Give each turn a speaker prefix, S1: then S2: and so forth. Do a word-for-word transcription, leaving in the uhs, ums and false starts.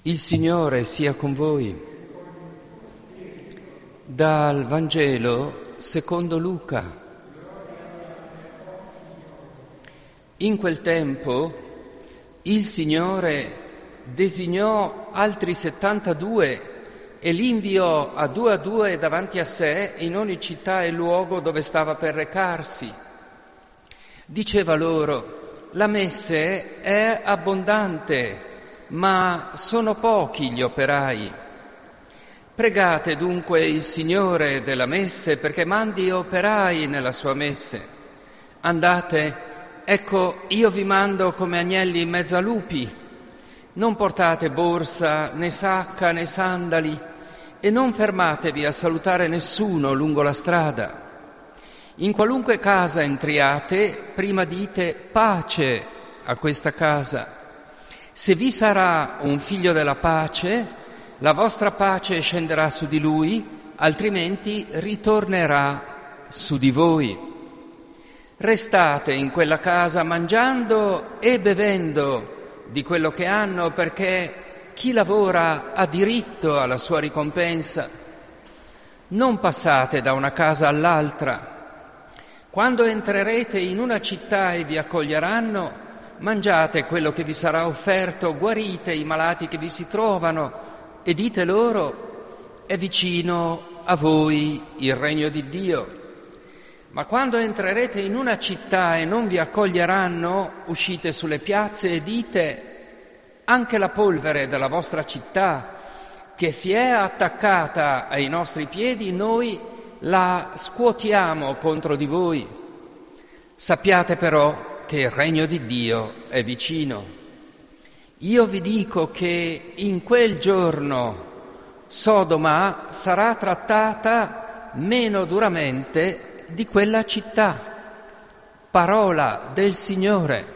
S1: Il Signore sia con voi. Dal Vangelo secondo Luca. In quel tempo il Signore designò altri settantadue e li inviò a due a due davanti a sé in ogni città e luogo dove stava per recarsi. Diceva loro: la messe è abbondante, ma sono pochi gli operai. Pregate dunque il Signore della messe perché mandi operai nella sua messe. Andate, ecco, io vi mando come agnelli in mezzo a lupi. Non portate borsa, né sacca, né sandali, e non fermatevi a salutare nessuno lungo la strada. In qualunque casa entriate, prima dite pace a questa casa. Se vi sarà un figlio della pace, la vostra pace scenderà su di lui, altrimenti ritornerà su di voi. Restate in quella casa mangiando e bevendo di quello che hanno, perché chi lavora ha diritto alla sua ricompensa. Non passate da una casa all'altra. Quando entrerete in una città e vi accoglieranno, mangiate quello che vi sarà offerto, guarite i malati che vi si trovano e dite loro: è vicino a voi il regno di Dio. Ma quando entrerete in una città e non vi accoglieranno, uscite sulle piazze e dite: anche la polvere della vostra città, che si è attaccata ai nostri piedi, noi la scuotiamo contro di voi. Sappiate però che il regno di Dio è vicino. Io vi dico che in quel giorno Sodoma sarà trattata meno duramente di quella città. Parola del Signore.